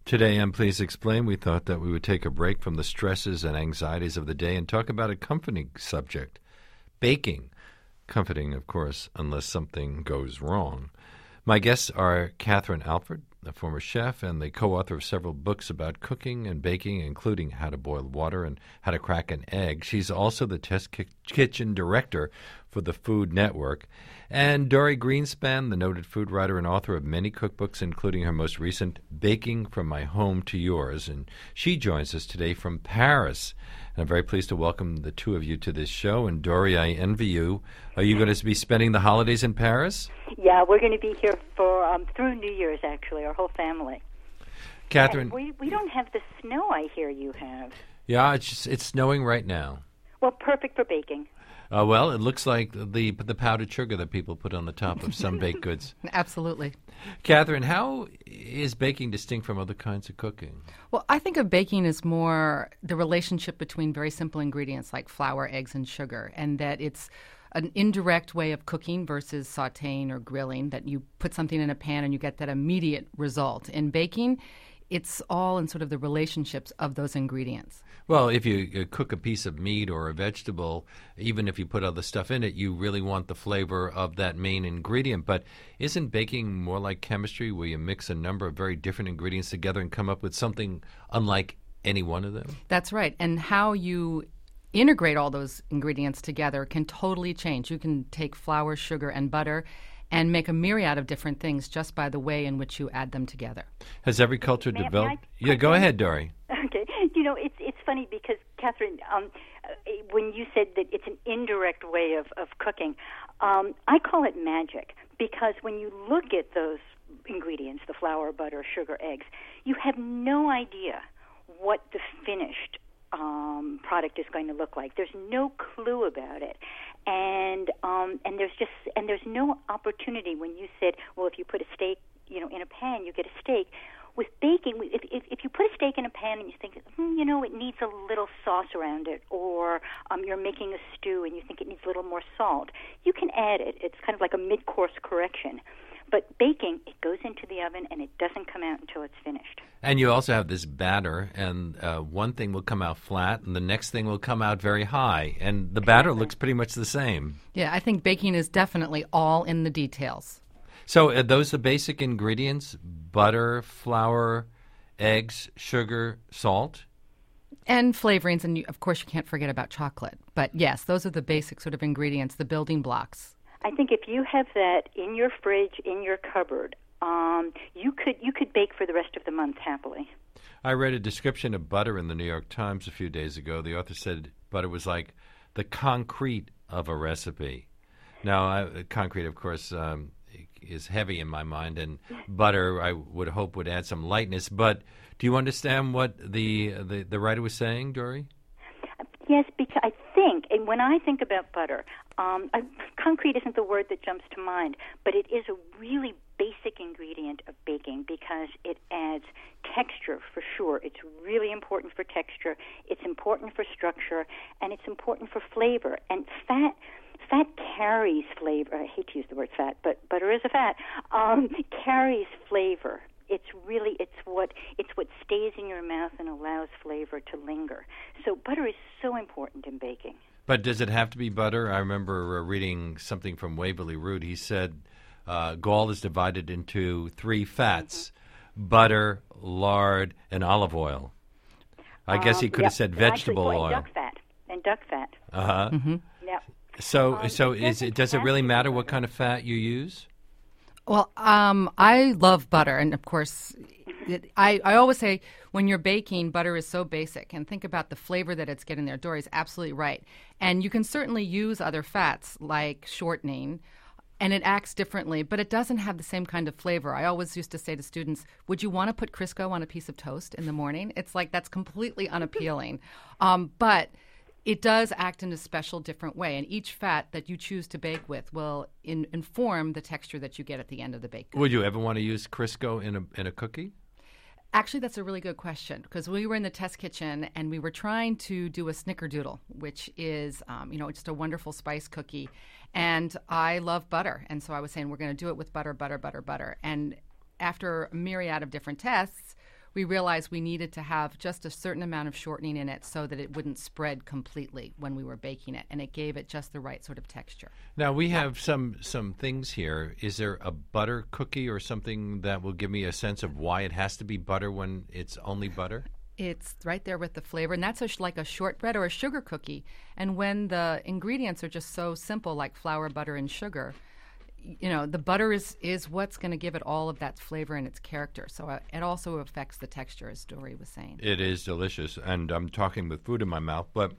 Today on Please Explain, we thought that we would take a break from the stresses and anxieties of the day and talk about a comforting subject, baking. Comforting, of course, unless something goes wrong. My guests are Catherine Alford, a former chef and the co-author of several books about cooking and baking, including How to Boil Water and How to Crack an Egg. She's also the Test Kitchen Director for the Food Network. And Dorie Greenspan, the noted food writer and author of many cookbooks, including her most recent, Baking from My Home to Yours. And she joins us today from Paris. And I'm very pleased to welcome the two of you to this show. And Dorie, I envy you. Are you going to be spending the holidays in Paris? Yeah, we're going to be here for through New Year's, actually, our whole family. Catherine. We don't have the snow I hear you have. Yeah, it's snowing right now. Well, perfect for baking. Well, it looks like the powdered sugar that people put on the top of some baked goods. Absolutely. Catherine, how is baking distinct from other kinds of cooking? Well, I think of baking as more the relationship between very simple ingredients like flour, eggs, and sugar, and that it's an indirect way of cooking versus sautéing or grilling, that you put something in a pan and you get that immediate result. In baking, it's all in sort of the relationships of those ingredients. Well, if you cook a piece of meat or a vegetable, even if you put other stuff in it, you really want the flavor of that main ingredient. But isn't baking more like chemistry, where you mix a number of very different ingredients together and come up with something unlike any one of them? That's right. And how you integrate all those ingredients together can totally change. You can take flour, sugar, and butter and make a myriad of different things just by the way in which you add them together. Has every culture developed? Yeah, go ahead, Dorie. Okay. You know, it's funny because, Catherine, when you said that it's an indirect way of cooking, I call it magic, because when you look at those ingredients, the flour, butter, sugar, eggs, you have no idea what the finished product is going to look like. There's no clue about it. And there's no opportunity when you said, well, if you put a steak, in a pan, you get a steak. With baking, if you put a steak in a pan and you think, it needs a little sauce around it, or you're making a stew and you think it needs a little more salt, you can add it. It's kind of like a mid-course correction. But baking, it goes into the oven and it doesn't come out until it's finished. And you also have this batter, and one thing will come out flat, and the next thing will come out very high, and the batter looks pretty much the same. Yeah, I think baking is definitely all in the details. So are those the basic ingredients? Butter, flour, eggs, sugar, salt? And flavorings, and of course you can't forget about chocolate. But yes, those are the basic sort of ingredients, the building blocks. I think if you have that in your fridge, in your cupboard, you could bake for the rest of the month happily. I read a description of butter in the New York Times a few days ago. The author said butter was like the concrete of a recipe. Now, concrete, of course, is heavy in my mind, and butter, I would hope, would add some lightness. But do you understand what the writer was saying, Dorie? Yes, because I think, and when I think about butter, concrete isn't the word that jumps to mind, but it is a really basic ingredient of baking because it adds texture for sure. It's really important for texture, it's important for structure, and it's important for flavor. And fat carries flavor. I hate to use the word fat, but butter is a fat. Carries flavor. It's what stays in your mouth and allows flavor to linger. So butter is so important in baking. But does it have to be butter? I remember reading something from Waverly Root. He said gall is divided into three fats: butter, lard, and olive oil. I guess he could have said vegetable oil. And duck fat. Uh-huh. Mm-hmm. Yep. So does it really matter what kind of fat you use? Well, I love butter, and of course, I always say when you're baking, butter is so basic, and think about the flavor that it's getting there. Dorie's absolutely right. And you can certainly use other fats like shortening, and it acts differently, but it doesn't have the same kind of flavor. I always used to say to students, would you want to put Crisco on a piece of toast in the morning? It's like that's completely unappealing. But it does act in a special, different way, and each fat that you choose to bake with will inform the texture that you get at the end of the bake. Would you ever want to use Crisco in a cookie? Actually, that's a really good question, because we were in the test kitchen and we were trying to do a snickerdoodle, which is, just a wonderful spice cookie. And I love butter, and so I was saying we're going to do it with butter. And after a myriad of different tests, we realized we needed to have just a certain amount of shortening in it so that it wouldn't spread completely when we were baking it, and it gave it just the right sort of texture. Now, we have some things here. Is there a butter cookie or something that will give me a sense of why it has to be butter when it's only butter? It's right there with the flavor, and that's like a shortbread or a sugar cookie. And when the ingredients are just so simple, like flour, butter, and sugar, the butter is what's going to give it all of that flavor and its character. So it also affects the texture, as Dory was saying. It is delicious, and I'm talking with food in my mouth, but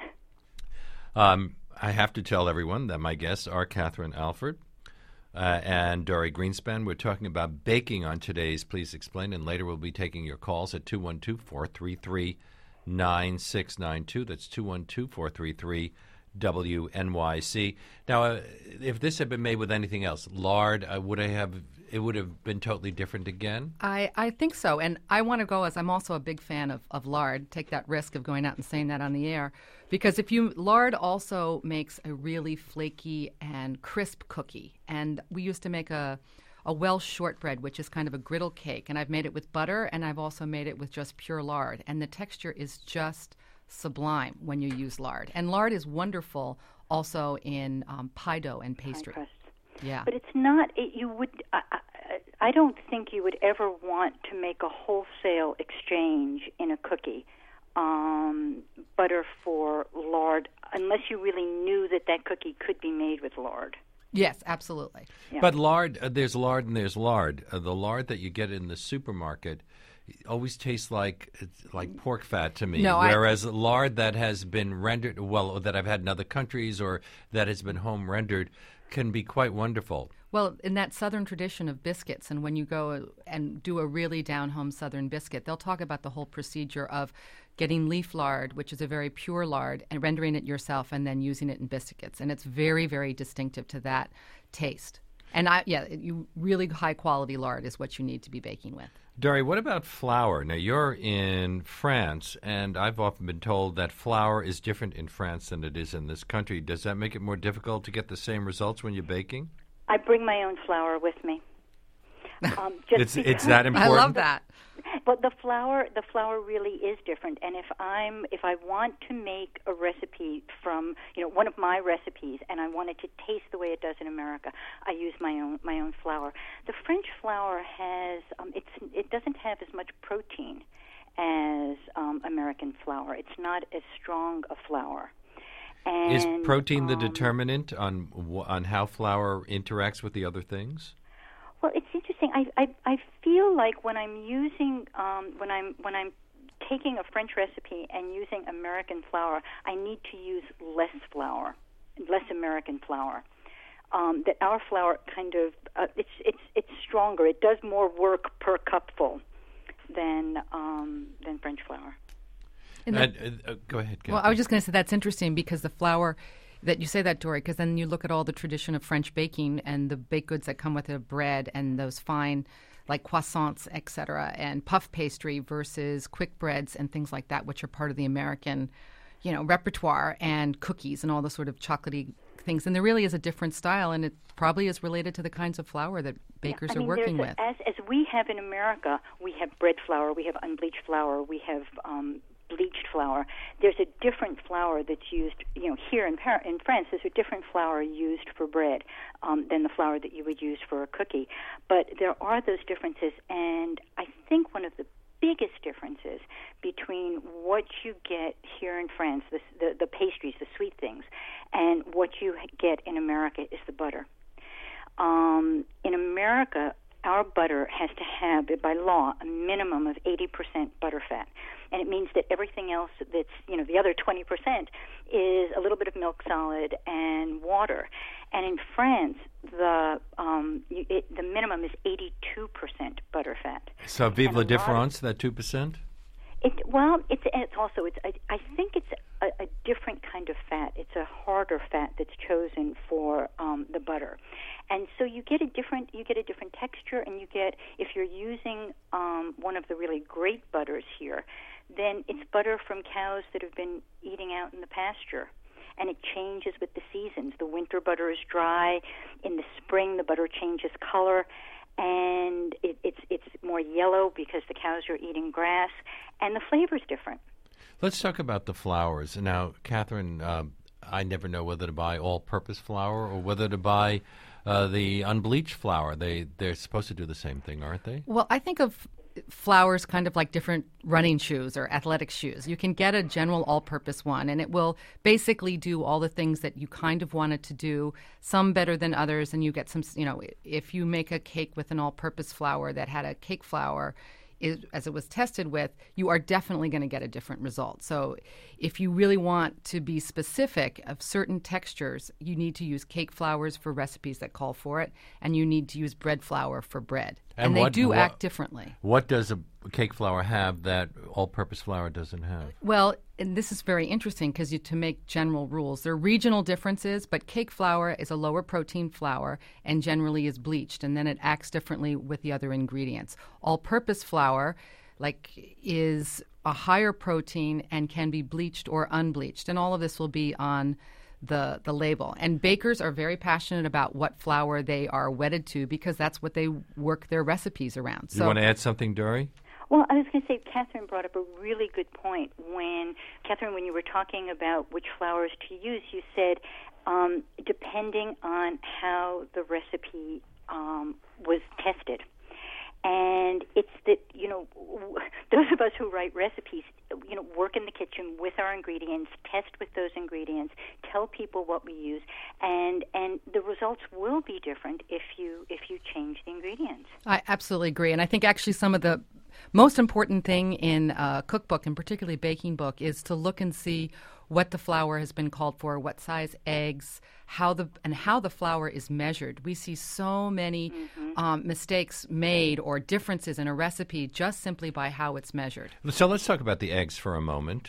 I have to tell everyone that my guests are Catherine Alford and Dory Greenspan. We're talking about baking on today's Please Explain, and later we'll be taking your calls at 212-433-9692. That's 212-433-WNYC. Now, if this had been made with anything else, lard, it would have been totally different again? I think so, and I want to go as I'm also a big fan of lard, take that risk of going out and saying that on the air, because lard also makes a really flaky and crisp cookie, and we used to make a Welsh shortbread, which is kind of a griddle cake, and I've made it with butter, and I've also made it with just pure lard, and the texture is just sublime when you use lard. And lard is wonderful also in pie dough and pastry. Pie crust. Yeah. But it's not, I don't think you would ever want to make a wholesale exchange in a cookie, butter for lard, unless you really knew that cookie could be made with lard. Yes, absolutely. Yeah. But lard, there's lard and there's lard. The lard that you get in the supermarket always tastes like pork fat to me. No, whereas lard that has been rendered, that I've had in other countries or that has been home rendered, can be quite wonderful. Well, in that Southern tradition of biscuits, and when you go and do a really down-home Southern biscuit, they'll talk about the whole procedure of getting leaf lard, which is a very pure lard, and rendering it yourself and then using it in biscuits. And it's very, very distinctive to that taste. And really high-quality lard is what you need to be baking with. Dory, what about flour? Now, you're in France, and I've often been told that flour is different in France than it is in this country. Does that make it more difficult to get the same results when you're baking? I bring my own flour with me. It's that important? I love that. But the flour really is different. And if I want to make a recipe from one of my recipes, and I want it to taste the way it does in America, I use my own flour. The French flour has it doesn't have as much protein as American flour. It's not as strong a flour. And, is protein the determinant on how flour interacts with the other things? Well, it's interesting. I feel like when I'm using when I'm taking a French recipe and using American flour, I need to use less American flour. That our flour kind of it's stronger. It does more work per cupful than French flour. Go ahead, Kathy. Well, I was just going to say that's interesting because the flour that you say that, Dory, because then you look at all the tradition of French baking and the baked goods that come with it, bread and those fine, like croissants, et cetera, and puff pastry versus quick breads and things like that, which are part of the American, repertoire, and cookies and all the sort of chocolatey things. And there really is a different style, and it probably is related to the kinds of flour that bakers are working with. As we have in America, we have bread flour, we have unbleached flour, we have bleached flour. There's a different flour that's used, here in France, there's a different flour used for bread than the flour that you would use for a cookie. But there are those differences, and I think one of the biggest differences between what you get here in France, the pastries, the sweet things, and what you get in America is the butter. In America, our butter has to have, by law, a minimum of 80% butterfat. And it means that everything else that's, the other 20% is a little bit of milk solid and water. And in France, the minimum is 82% butterfat. So vive la différence, that 2%? I think it's a different kind of fat. It's a harder fat that's chosen for the butter, and so you get a different texture, and if you're using one of the really great butters here, then it's butter from cows that have been eating out in the pasture. And it changes with the seasons. The winter butter is dry. In the spring, the butter changes color. and it's more yellow because the cows are eating grass, and the flavor's different. Let's talk about the flours. Now, Catherine, I never know whether to buy all-purpose flour or whether to buy the unbleached flour. They're supposed to do the same thing, aren't they? Well, I think of flours kind of like different running shoes or athletic shoes. You can get a general all-purpose one, and it will basically do all the things that you kind of want it to do, some better than others, and you get some, if you make a cake with an all-purpose flour that had a cake flour, as it was tested with, you are definitely going to get a different result. So if you really want to be specific of certain textures, you need to use cake flours for recipes that call for it, and you need to use bread flour for bread. And they do act differently. What does a cake flour have that all-purpose flour doesn't have? Well, and this is very interesting because to make general rules, there are regional differences, but cake flour is a lower protein flour and generally is bleached, and then it acts differently with the other ingredients. All-purpose flour, is a higher protein and can be bleached or unbleached, and all of this will be on the label. And bakers are very passionate about what flour they are wedded to because that's what they work their recipes around. You want to add something, Dory? Well, I was going to say, Catherine brought up a really good point. When you were talking about which flours to use, you said depending on how the recipe was tested. And it's that, those of us who write recipes, work in the kitchen with our ingredients, test with those ingredients, tell people what we use, and the results will be different if you change the ingredients. I absolutely agree. And I think actually some of the most important thing in a cookbook, and particularly baking book, is to look and see what the flour has been called for, what size eggs, how the flour is measured. We see so many mistakes made or differences in a recipe just simply by how it's measured. So let's talk about the eggs for a moment.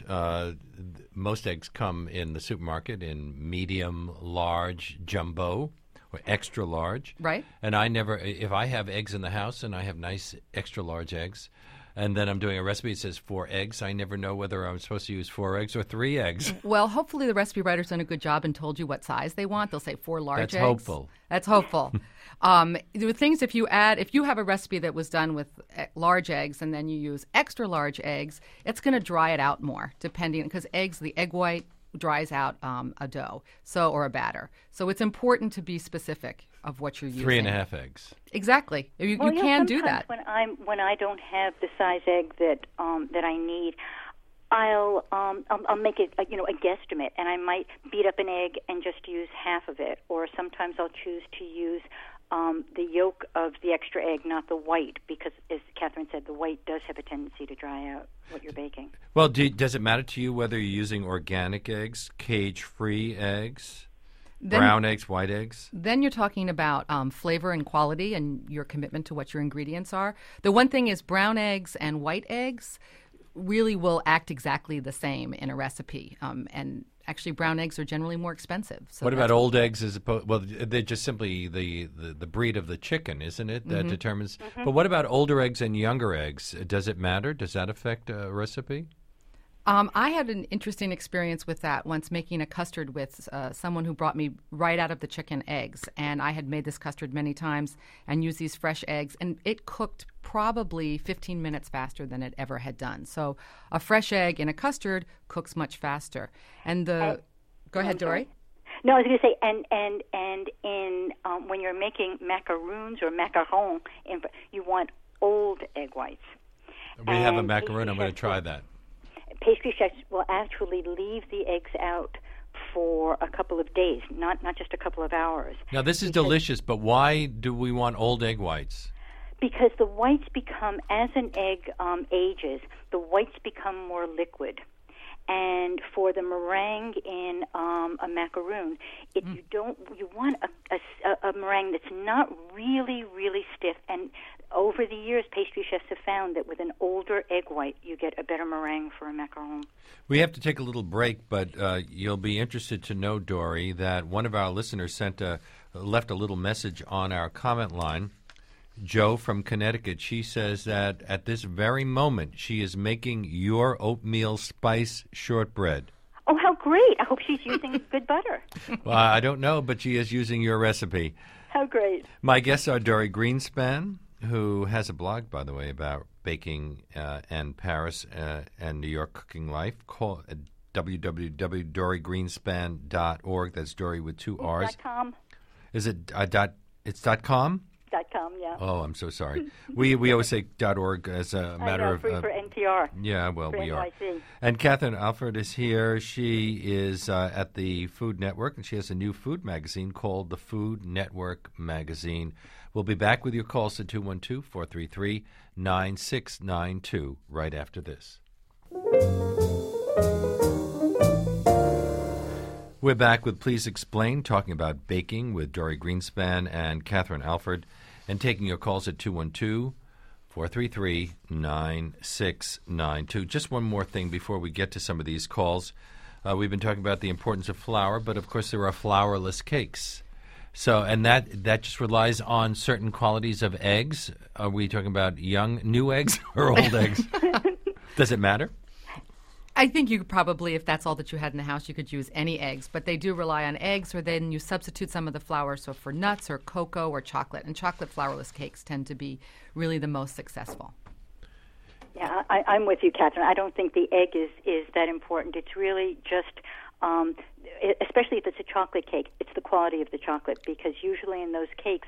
Most eggs come in the supermarket in medium, large, jumbo, or extra large. Right. And if I have eggs in the house and I have nice extra large eggs, and then I'm doing a recipe that says 4 eggs, I never know whether I'm supposed to use 4 eggs or 3 eggs. Well, hopefully the recipe writer's done a good job and told you what size they want. They'll say 4 large eggs. That's hopeful. That's hopeful. The things if you have a recipe that was done with large eggs and then you use extra large eggs, it's going to dry it out more, because the egg white dries out a dough, or a batter. So it's important to be specific of what you're using. 3.5 eggs. Exactly. You can do that. When I don't have the size egg that I need, I'll make it a guesstimate, and I might beat up an egg and just use half of it, or sometimes I'll choose to use the yolk of the extra egg, not the white, because as Catherine said, the white does have a tendency to dry out what you're baking. Well, does it matter to you whether you're using organic eggs, cage-free eggs? Brown eggs, white eggs? Then you're talking about flavor and quality and your commitment to what your ingredients are. The one thing is brown eggs and white eggs really will act exactly the same in a recipe. And actually brown eggs are generally more expensive. So what about old eggs as opposed? Well, they're just simply the breed of the chicken, isn't it, that determines? But what about older eggs and younger eggs? Does it matter? Does that affect a recipe? I had an interesting experience with that once, making a custard with someone who brought me right out of the chicken eggs. And I had made this custard many times and used these fresh eggs. And it cooked probably 15 minutes faster than it ever had done. So a fresh egg in a custard cooks much faster. And go ahead, Dory. No, I was going to say, and in when you're making macaroons or macaron, you want old egg whites. We have a macaroon. I'm going to try that. Pastry chefs will actually leave the eggs out for a couple of days, not just a couple of hours. Now, this is delicious, but why do we want old egg whites? Because the whites become, as an egg ages, the whites become more liquid. And for the meringue in a macaroon, you want a meringue that's not really, really stiff. And over the years, pastry chefs have found that with an older egg white, you get a better meringue for a macaron. We have to take a little break, but you'll be interested to know, Dory, that one of our listeners left a little message on our comment line. Joe from Connecticut, she says that at this very moment she is making your oatmeal spice shortbread. Oh, how great. I hope she's using good butter. Well, I don't know, but she is using your recipe. How great. My guests are Dory Greenspan, who has a blog, by the way, about baking and Paris and New York cooking life. Call www.dorygreenspan.org. That's Dory with two R's. .com. Is it it's .com? .com, yeah. Oh, I'm so sorry. We always say .org as a matter of... free for NPR. Yeah, well, for we are. NYC. And Catherine Alford is here. She is at the Food Network, and she has a new food magazine called the Food Network Magazine. We'll be back with your calls to 212-433-9692 right after this. We're back with Please Explain, talking about baking with Dory Greenspan and Catherine Alford, and taking your calls at 212-433-9692. Just one more thing before we get to some of these calls. We've been talking about the importance of flour, but of course there are flourless cakes. So, and that just relies on certain qualities of eggs. Are we talking about new eggs or old eggs? Does it matter? I think you could probably, if that's all that you had in the house, you could use any eggs. But they do rely on eggs, or then you substitute some of the flour, so for nuts or cocoa or chocolate. And chocolate flourless cakes tend to be really the most successful. Yeah, I'm with you, Catherine. I don't think the egg is that important. It's really just, especially if it's a chocolate cake, it's the quality of the chocolate, because usually in those cakes,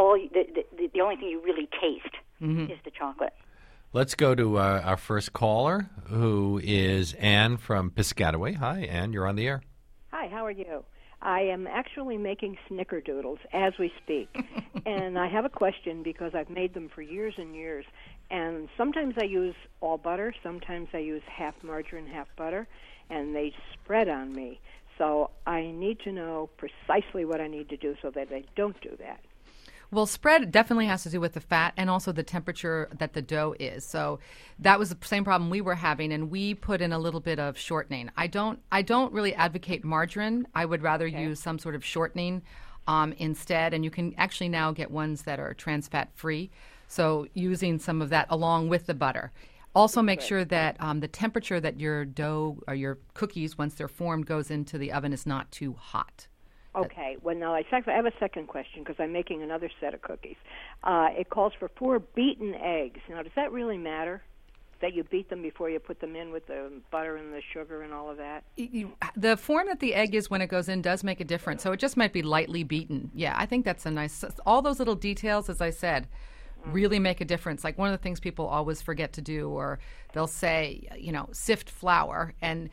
the only thing you really taste is the chocolate. Let's go to our first caller, who is Anne from Piscataway. Hi, Anne. You're on the air. Hi, how are you? I am actually making snickerdoodles as we speak. And I have a question because I've made them for years and years. And sometimes I use all butter, sometimes I use half margarine, half butter, and they spread on me. So I need to know precisely what I need to do so that I don't do that. Well, spread definitely has to do with the fat and also the temperature that the dough is. So that was the same problem we were having, and we put in a little bit of shortening. I don't really advocate margarine. I would rather use some sort of shortening instead, and you can actually now get ones that are trans fat free. So using some of that along with the butter. Also make sure that the temperature that your dough or your cookies, once they're formed, goes into the oven is not too hot. Okay. Well, now I have a second question because I'm making another set of cookies. It calls for 4 beaten eggs. Now, does that really matter that you beat them before you put them in with the butter and the sugar and all of that? The form that the egg is when it goes in does make a difference. So it just might be lightly beaten. Yeah, I think that's a nice. All those little details, as I said, really make a difference. Like one of the things people always forget to do, or they'll say, sift flour, and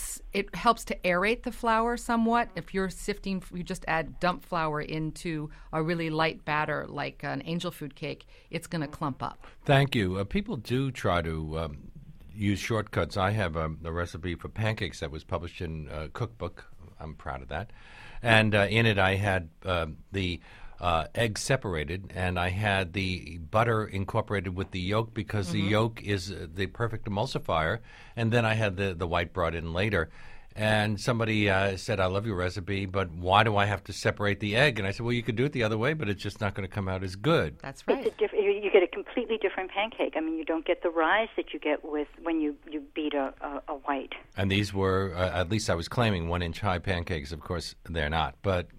it helps to aerate the flour somewhat. If you're sifting, you just add dump flour into a really light batter like an angel food cake, it's going to clump up. Thank you. People do try to use shortcuts. I have a recipe for pancakes that was published in a cookbook. I'm proud of that. And in it I had the eggs separated, and I had the butter incorporated with the yolk because the yolk is the perfect emulsifier, and then I had the white brought in later. And somebody said, I love your recipe, but why do I have to separate the egg? And I said, well, you could do it the other way, but it's just not going to come out as good. That's right. You get a completely different pancake. I mean, you don't get the rise that you get when you beat a white. And these were, at least I was claiming, 1-inch high pancakes. Of course, they're not, but...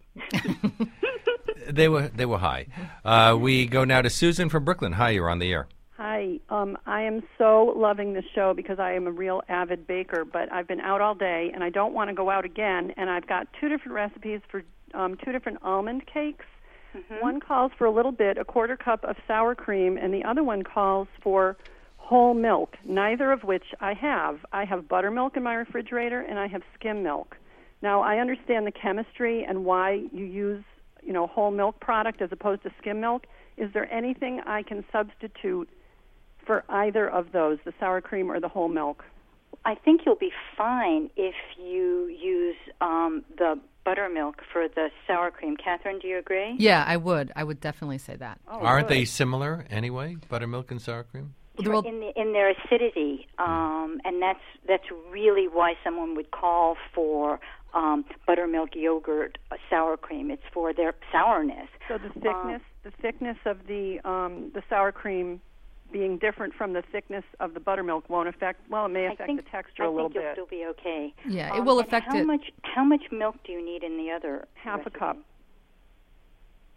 They were high. We go now to Susan from Brooklyn. Hi, you're on the air. Hi. I am so loving this show because I am a real avid baker, but I've been out all day, and I don't want to go out again, and I've got 2 different recipes for 2 different almond cakes. One calls for a little bit, a 1/4 cup of sour cream, and the other one calls for whole milk, neither of which I have. I have buttermilk in my refrigerator, and I have skim milk. Now, I understand the chemistry and why you use whole milk product as opposed to skim milk. Is there anything I can substitute for either of those, the sour cream or the whole milk? I think you'll be fine if you use the buttermilk for the sour cream. Catherine, do you agree? Yeah, I would. I would definitely say that. Oh, Aren't good. they similar anyway, buttermilk and sour cream? In their acidity, and that's really why someone would call for buttermilk, yogurt, sour cream. It's for their sourness. So the thickness of the sour cream being different from the thickness of the buttermilk won't affect. Well, it may affect the texture a little bit. I think you'll still be okay. Yeah, it will affect it. How much milk do you need in the other? Half recipe? a cup.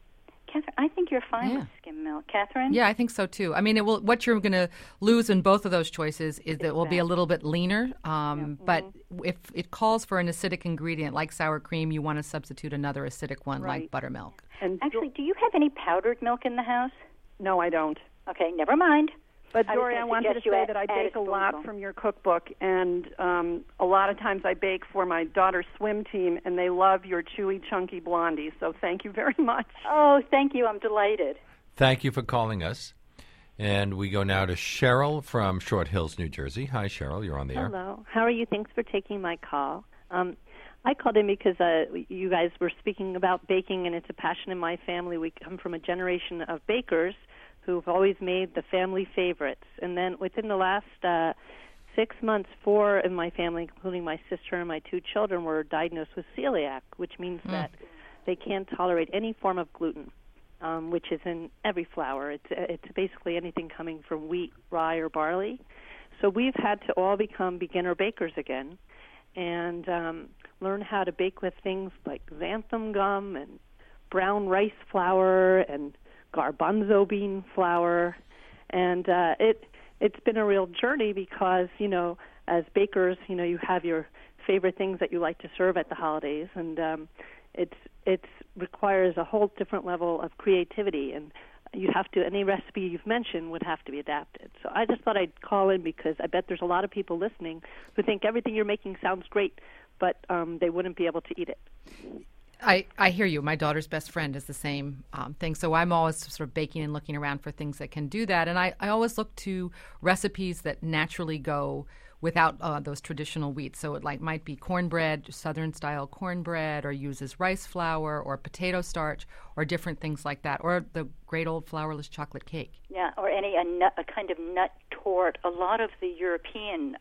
Catherine, I think you're fine Yeah. with skim milk. Catherine? Yeah, I think so too. I mean, it will. What you're going to lose in both of those choices is that it will be a little bit leaner. But if it calls for an acidic ingredient like sour cream, you want to substitute another acidic one Right. like buttermilk. And Actually, do you have any powdered milk in the house? no, I don't. Okay, never mind. But I was Dory, gonna I wanted to suggest you say add- that I add bake a a lot spoonful. from your cookbook, and a lot of times I bake for my daughter's swim team, and they love your chewy, chunky blondies. So thank you very much. Oh, thank you. I'm delighted. Thank you for calling us. And we go now to Cheryl from Short Hills, New Jersey. Hi, Cheryl. You're on the air. Hello. How are you? Thanks for taking my call. I called in because you guys were speaking about baking, and it's a passion in my family. We come from a generation of bakers who've always made the family favorites. And then within the last 6 months, 4 in my family, including my sister and my 2 children, were diagnosed with celiac, which means that they can't tolerate any form of gluten, which is in every flour. It's basically anything coming from wheat, rye, or barley. So we've had to all become beginner bakers again and learn how to bake with things like xanthan gum and brown rice flour and garbanzo bean flour. And it's been a real journey because, as bakers, you have your favorite things that you like to serve at the holidays, and it requires a whole different level of creativity, and any recipe you've mentioned would have to be adapted. So I just thought I'd call in because I bet there's a lot of people listening who think everything you're making sounds great, but they wouldn't be able to eat it. I hear you. My daughter's best friend is the same thing. So I'm always sort of baking and looking around for things that can do that. And I always look to recipes that naturally go without those traditional wheats. So it might be cornbread, Southern-style cornbread, or uses rice flour or potato starch or different things like that, or the great old flourless chocolate cake. Yeah, or a kind of nut tort. A lot of the European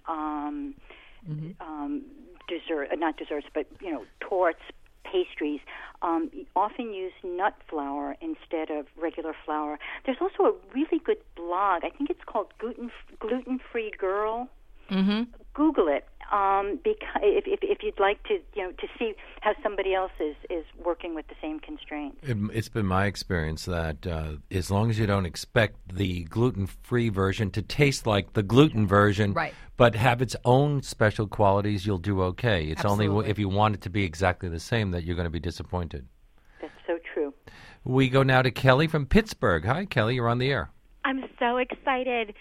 not desserts, but torts, pastries, often use nut flour instead of regular flour. There's also a really good blog. I think it's called Gluten-Free Girl. Mm-hmm. Google it, because if you'd like to to see how somebody else is working with the same constraints. It's been my experience that as long as you don't expect the gluten-free version to taste like the gluten version, Right. but have its own special qualities, you'll do okay. It's only Absolutely. if you want it to be exactly the same that you're going to be disappointed. That's so true. We go now to Kelly from Pittsburgh. Hi, Kelly. You're on the air. I'm so excited.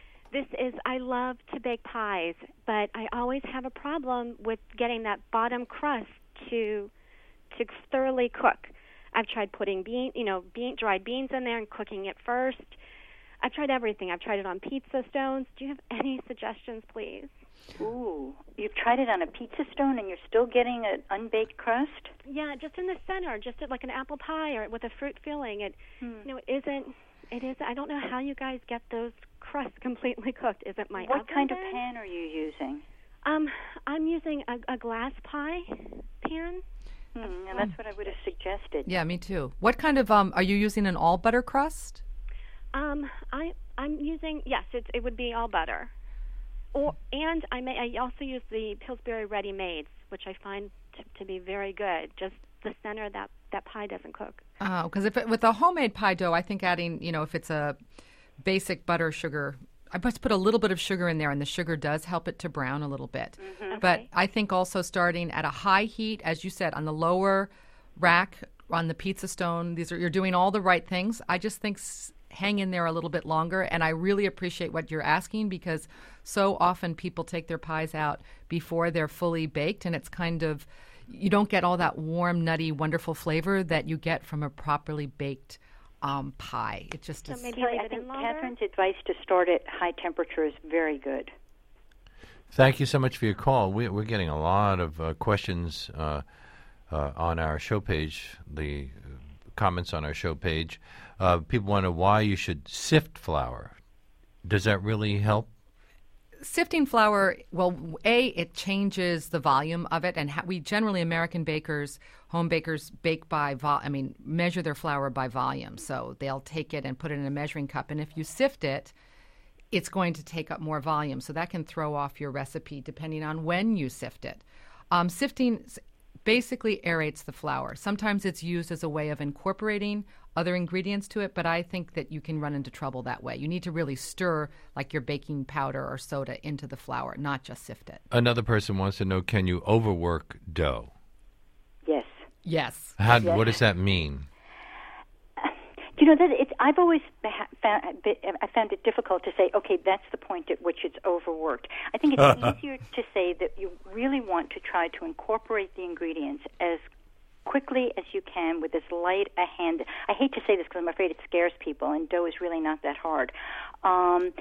I love to bake pies, but I always have a problem with getting that bottom crust to thoroughly cook. I've tried putting dried beans in there and cooking it first. I've tried everything. I've tried it on pizza stones. Do you have any suggestions, please? Ooh, you've tried it on a pizza stone and you're still getting an unbaked crust? Yeah, just in the center, just like an apple pie or with a fruit filling. It isn't. It is. I don't know how you guys get those crusts completely cooked. Is it my What oven kind of then? pan are you using? I'm using a glass pie pan. And that's what I would have suggested. Yeah, me too. What kind of are you using an all butter crust? I'm using it would be all butter. And I also use the Pillsbury Ready-Mades, which I find to be very good. Just the center that pie doesn't cook. Oh, because with a homemade pie dough, I think adding, if it's a basic butter sugar, I must put a little bit of sugar in there, and the sugar does help it to brown a little bit. Mm-hmm. But Okay. I think also starting at a high heat, as you said, on the lower rack on the pizza stone, you're doing all the right things. I just think hang in there a little bit longer, and I really appreciate what you're asking because so often people take their pies out before they're fully baked, and it's kind of you don't get all that warm, nutty, wonderful flavor that you get from a properly baked pie. It just So is. maybe Kelly, leave I it think in longer. Catherine's advice to start at high temperature is very good. Thank you so much for your call. We're getting a lot of questions on our show page, the comments on our show page. People want to know why you should sift flour. Does that really help? Sifting flour, well, it changes the volume of it, and we generally, American bakers, home bakers, bake by measure their flour by volume. So they'll take it and put it in a measuring cup, and if you sift it, it's going to take up more volume. So that can throw off your recipe depending on when you sift it. Sifting basically aerates the flour. Sometimes it's used as a way of incorporating other ingredients to it, but I think that you can run into trouble that way. You need to really stir like your baking powder or soda into the flour, not just sift it. Another person wants to know, can you overwork dough? Yes. Yes. What does that mean? You know, I've always I found it difficult to say, okay, that's the point at which it's overworked. I think it's easier to say that you really want to try to incorporate the ingredients as quickly as you can with as light a hand. I hate to say this because I'm afraid it scares people, and dough is really not that hard. And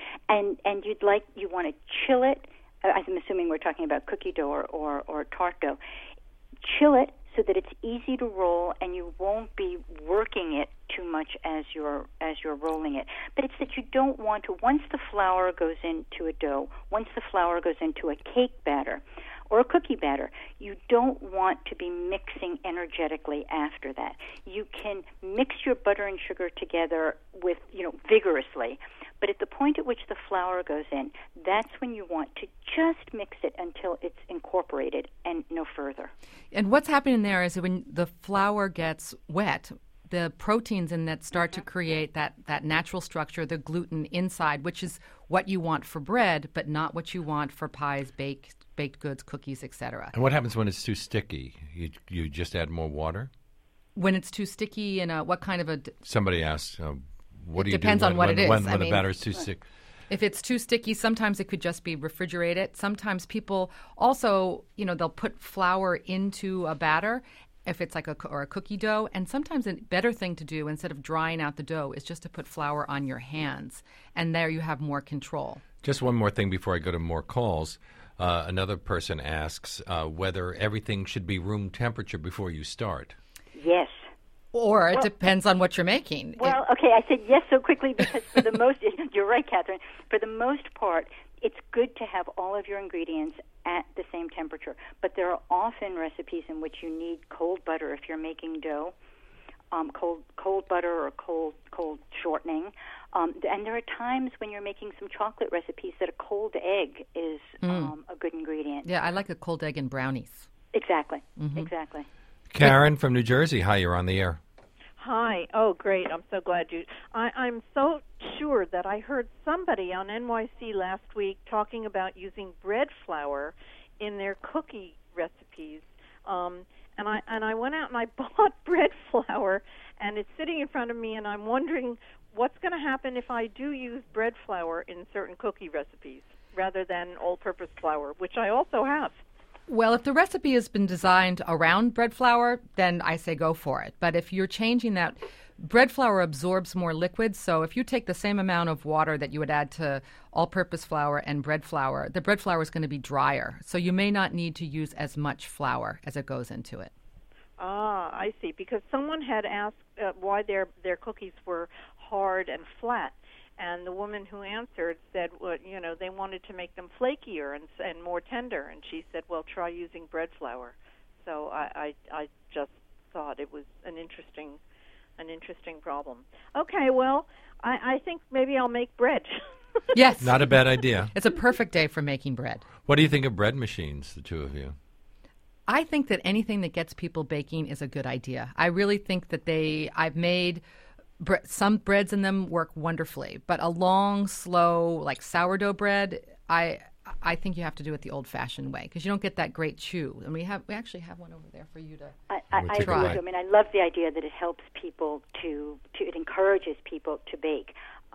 you want to chill it. I'm assuming we're talking about cookie dough or tart dough. Chill it so that it's easy to roll, and you won't be working it too much as you're rolling it. But it's that you don't want to, once the flour goes into a dough, once the flour goes into a cake batter or a cookie batter, you don't want to be mixing energetically after that. You can mix your butter and sugar together with, vigorously, but at the point at which the flour goes in, that's when you want to just mix it until it's incorporated and no further. And what's happening there is that when the flour gets wet, the proteins in that start to create that natural structure, the gluten inside, which is what you want for bread, but not what you want for pies, baked goods, cookies, etc. And what happens when it's too sticky? You just add more water? When it's too sticky, and what kind of a... Somebody asked, what do you do depends on what it is. when the batter is too sticky? If it's too sticky, sometimes it could just be refrigerated. Sometimes people also, they'll put flour into a batter if it's like a cookie dough. And sometimes a better thing to do instead of drying out the dough is just to put flour on your hands. And there you have more control. Just one more thing before I go to more calls. Another person asks whether everything should be room temperature before you start. Yes. Or it depends on what you're making. Well, okay, I said yes so quickly because for the most, you're right, Catherine, for the most part, it's good to have all of your ingredients at the same temperature. But there are often recipes in which you need cold butter if you're making dough, cold butter or cold shortening. And there are times when you're making some chocolate recipes that a cold egg is a good ingredient. Yeah, I like a cold egg in brownies. Exactly, exactly. Karen from New Jersey. Hi, you're on the air. Hi. Oh, great. I'm so glad you... I'm so sure that I heard somebody on NYC last week talking about using bread flour in their cookie recipes. And I went out and I bought bread flour, and it's sitting in front of me, and I'm wondering what's going to happen if I do use bread flour in certain cookie recipes rather than all-purpose flour, which I also have. Well, if the recipe has been designed around bread flour, then I say go for it. But if you're changing that, bread flour absorbs more liquids, so if you take the same amount of water that you would add to all-purpose flour and bread flour, the bread flour is going to be drier. So you may not need to use as much flour as it goes into it. Ah, I see. Because someone had asked why their cookies were hard and flat. And the woman who answered said, well, they wanted to make them flakier and more tender. And she said, well, try using bread flour. So I just thought it was an interesting problem. Okay, well, I think maybe I'll make bread. Yes. Not a bad idea. It's a perfect day for making bread. What do you think of bread machines, the two of you? I think that anything that gets people baking is a good idea. I really think that I've made... some breads in them work wonderfully, but a long, slow, like sourdough bread, I think you have to do it the old-fashioned way because you don't get that great chew. And we actually have one over there for you to I agree with you. I mean, I love the idea that it helps people it encourages people to bake.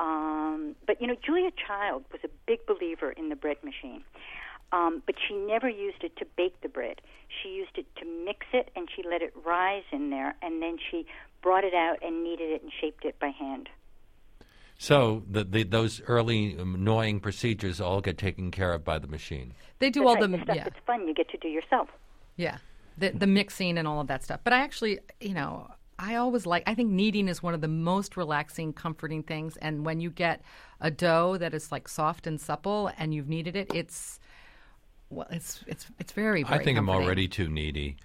But Julia Child was a big believer in the bread machine. But she never used it to bake the bread. She used it to mix it, and she let it rise in there, and then she brought it out and kneaded it and shaped it by hand. So those early annoying procedures all get taken care of by the machine. They do That's all the stuff that's fun you get to do yourself. Yeah, the mixing and all of that stuff. But I actually, I think kneading is one of the most relaxing, comforting things. And when you get a dough that is like soft and supple and you've kneaded it, it's very, very I think comforting. I'm already too needy.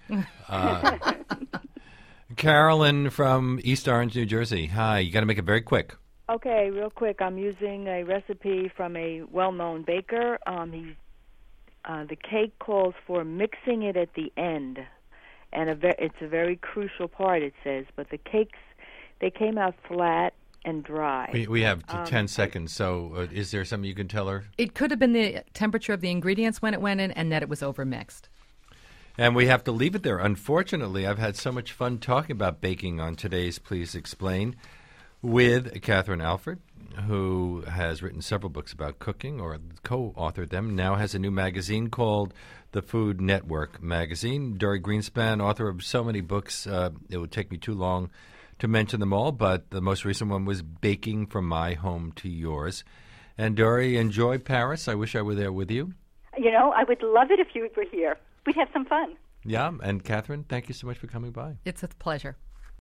Carolyn from East Orange, New Jersey. Hi, you got to make it very quick. Okay, real quick. I'm using a recipe from a well-known baker. The cake calls for mixing it at the end. and it's a very crucial part, it says. But the cakes, they came out flat and dry. We have 10 seconds, so is there something you can tell her? It could have been the temperature of the ingredients when it went in and that it was overmixed. And we have to leave it there. Unfortunately, I've had so much fun talking about baking on today's Please Explain with Catherine Alford, who has written several books about cooking or co-authored them, now has a new magazine called The Food Network Magazine. Dorie Greenspan, author of so many books, it would take me too long to mention them all, but the most recent one was Baking from My Home to Yours. And Dorie, enjoy Paris. I wish I were there with you. You know, I would love it if you were here. We'd have some fun. Yeah, and Catherine, thank you so much for coming by. It's a pleasure.